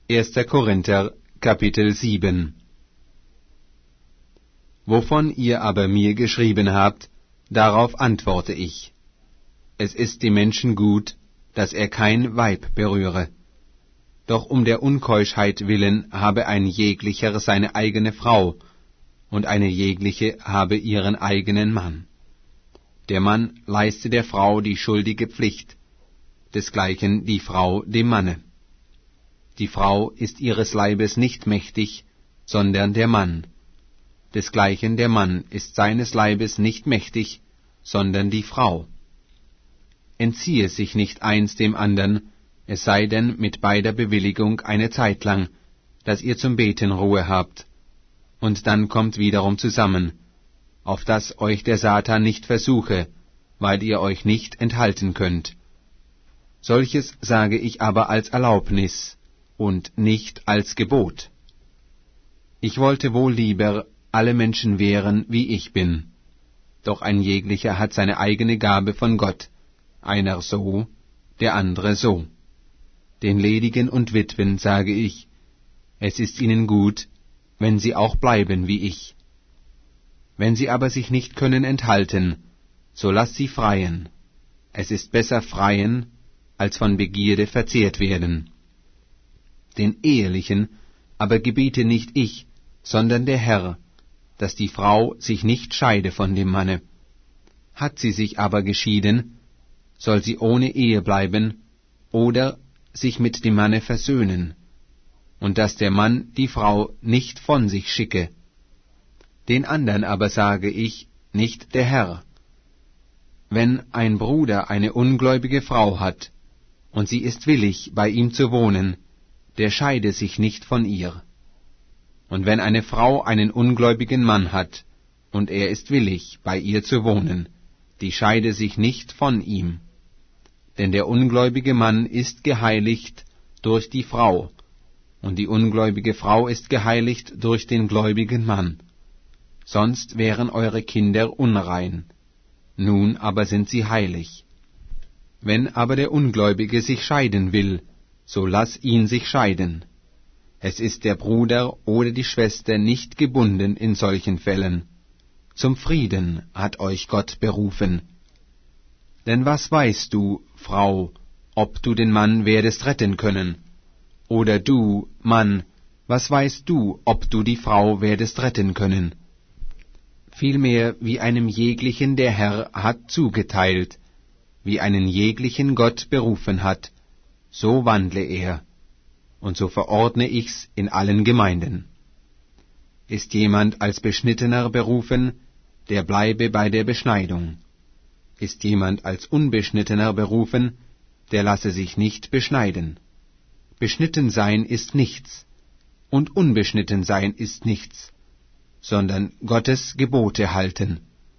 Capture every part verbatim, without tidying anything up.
erster Korinther, Kapitel sieben. Wovon ihr aber mir geschrieben habt, darauf antworte ich. Es ist dem Menschen gut, dass er kein Weib berühre. Doch um der Unkeuschheit willen habe ein jeglicher seine eigene Frau, und eine jegliche habe ihren eigenen Mann. Der Mann leiste der Frau die schuldige Pflicht, desgleichen die Frau dem Manne. Die Frau ist ihres Leibes nicht mächtig, sondern der Mann. Desgleichen der Mann ist seines Leibes nicht mächtig, sondern die Frau. Entziehe sich nicht eins dem andern, es sei denn mit beider Bewilligung eine Zeit lang, dass ihr zum Beten Ruhe habt, und dann kommt wiederum zusammen, auf dass euch der Satan nicht versuche, weil ihr euch nicht enthalten könnt. Solches sage ich aber als Erlaubnis und nicht als Gebot. Ich wollte wohl lieber alle Menschen wären, wie ich bin. Doch ein jeglicher hat seine eigene Gabe von Gott, einer so, der andere so. Den Ledigen und Witwen sage ich, es ist ihnen gut, wenn sie auch bleiben wie ich. Wenn sie aber sich nicht können enthalten, so lasst sie freien. Es ist besser freien, als von Begierde verzehrt werden. Den Ehelichen aber gebiete nicht ich, sondern der Herr, dass die Frau sich nicht scheide von dem Manne. Hat sie sich aber geschieden, soll sie ohne Ehe bleiben oder sich mit dem Manne versöhnen, und dass der Mann die Frau nicht von sich schicke. Den andern aber sage ich, nicht der Herr. Wenn ein Bruder eine ungläubige Frau hat, und sie ist willig, bei ihm zu wohnen, der scheide sich nicht von ihr. Und wenn eine Frau einen ungläubigen Mann hat, und er ist willig, bei ihr zu wohnen, die scheide sich nicht von ihm. Denn der ungläubige Mann ist geheiligt durch die Frau, und die ungläubige Frau ist geheiligt durch den gläubigen Mann. Sonst wären eure Kinder unrein, nun aber sind sie heilig. Wenn aber der Ungläubige sich scheiden will, so lass ihn sich scheiden. Es ist der Bruder oder die Schwester nicht gebunden in solchen Fällen. Zum Frieden hat euch Gott berufen. Denn was weißt du, Frau, ob du den Mann werdest retten können? Oder du, Mann, was weißt du, ob du die Frau werdest retten können? Vielmehr, wie einem jeglichen der Herr hat zugeteilt, wie einen jeglichen Gott berufen hat, so wandle er, und so verordne ich's in allen Gemeinden. Ist jemand als Beschnittener berufen, der bleibe bei der Beschneidung. Ist jemand als Unbeschnittener berufen, der lasse sich nicht beschneiden. Beschnitten sein ist nichts, und unbeschnitten sein ist nichts, sondern Gottes Gebote halten.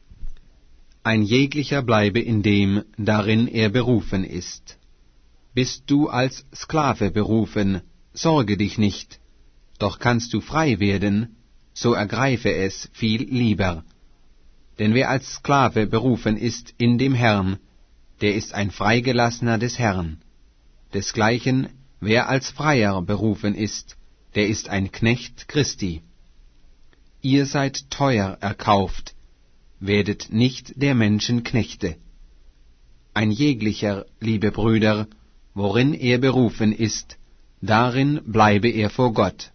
Ein jeglicher bleibe in dem, darin er berufen ist. Bist du als Sklave berufen, sorge dich nicht, doch kannst du frei werden, so ergreife es viel lieber. Denn wer als Sklave berufen ist in dem Herrn, der ist ein Freigelassener des Herrn. Desgleichen, wer als Freier berufen ist, der ist ein Knecht Christi. Ihr seid teuer erkauft, werdet nicht der Menschen Knechte. Ein jeglicher, liebe Brüder, worin er berufen ist, darin bleibe er vor Gott.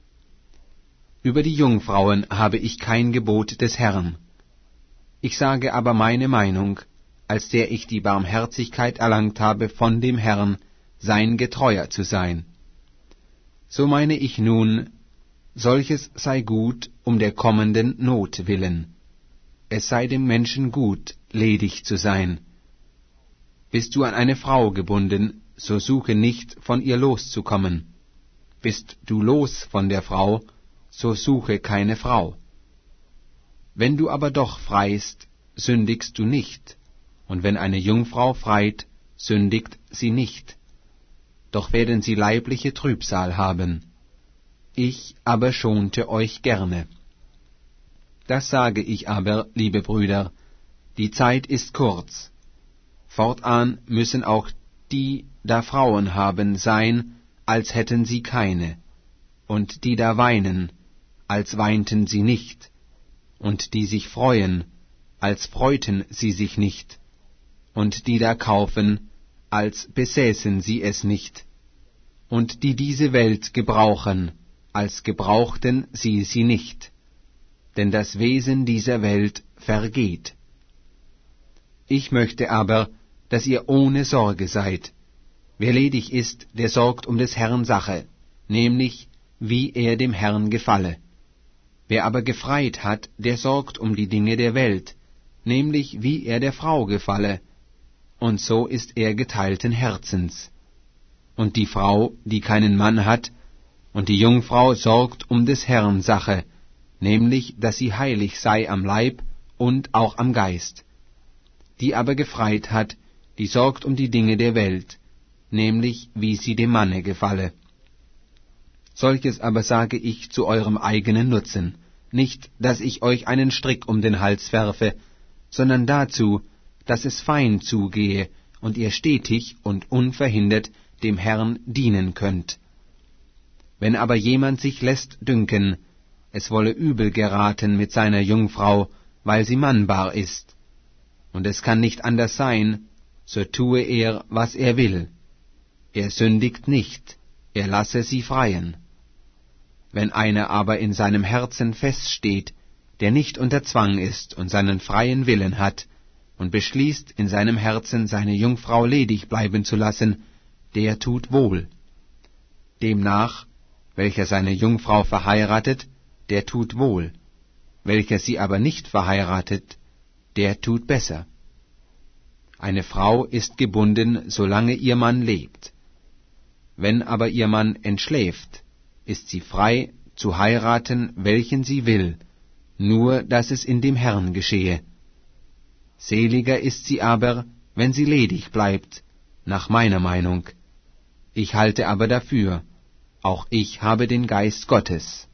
Über die Jungfrauen habe ich kein Gebot des Herrn. Ich sage aber meine Meinung, als der ich die Barmherzigkeit erlangt habe von dem Herrn, sein getreuer zu sein. So meine ich nun, solches sei gut um der kommenden Not willen. Es sei dem Menschen gut, ledig zu sein. Bist du an eine Frau gebunden, so suche nicht, von ihr loszukommen. Bist du los von der Frau, so suche keine Frau. Wenn du aber doch freist, sündigst du nicht, und wenn eine Jungfrau freit, sündigt sie nicht. Doch werden sie leibliche Trübsal haben. Ich aber schonte euch gerne. Das sage ich aber, liebe Brüder, die Zeit ist kurz. Fortan müssen auch die, da Frauen haben, sein, als hätten sie keine, und die da weinen, als weinten sie nicht, und die sich freuen, als freuten sie sich nicht, und die da kaufen, als besäßen sie es nicht, und die diese Welt gebrauchen, als gebrauchten sie sie nicht, denn das Wesen dieser Welt vergeht. Ich möchte aber, dass ihr ohne Sorge seid. Wer ledig ist, der sorgt um des Herrn Sache, nämlich wie er dem Herrn gefalle. Wer aber gefreit hat, der sorgt um die Dinge der Welt, nämlich wie er der Frau gefalle, und so ist er geteilten Herzens. Und die Frau, die keinen Mann hat, und die Jungfrau sorgt um des Herrn Sache, nämlich dass sie heilig sei am Leib und auch am Geist. Die aber gefreit hat, die sorgt um die Dinge der Welt, nämlich wie sie dem Manne gefalle. Solches aber sage ich zu eurem eigenen Nutzen, nicht, dass ich euch einen Strick um den Hals werfe, sondern dazu, dass es fein zugehe und ihr stetig und unverhindert dem Herrn dienen könnt. Wenn aber jemand sich lässt dünken, es wolle übel geraten mit seiner Jungfrau, weil sie mannbar ist, und es kann nicht anders sein, so tue er, was er will. Er sündigt nicht, er lasse sie freien. Wenn einer aber in seinem Herzen feststeht, der nicht unter Zwang ist und seinen freien Willen hat, und beschließt in seinem Herzen seine Jungfrau ledig bleiben zu lassen, der tut wohl. Demnach, welcher seine Jungfrau verheiratet, der tut wohl, welcher sie aber nicht verheiratet, der tut besser. Eine Frau ist gebunden, solange ihr Mann lebt. Wenn aber ihr Mann entschläft, ist sie frei, zu heiraten, welchen sie will, nur dass es in dem Herrn geschehe. Seliger ist sie aber, wenn sie ledig bleibt, nach meiner Meinung. Ich halte aber dafür, auch ich habe den Geist Gottes.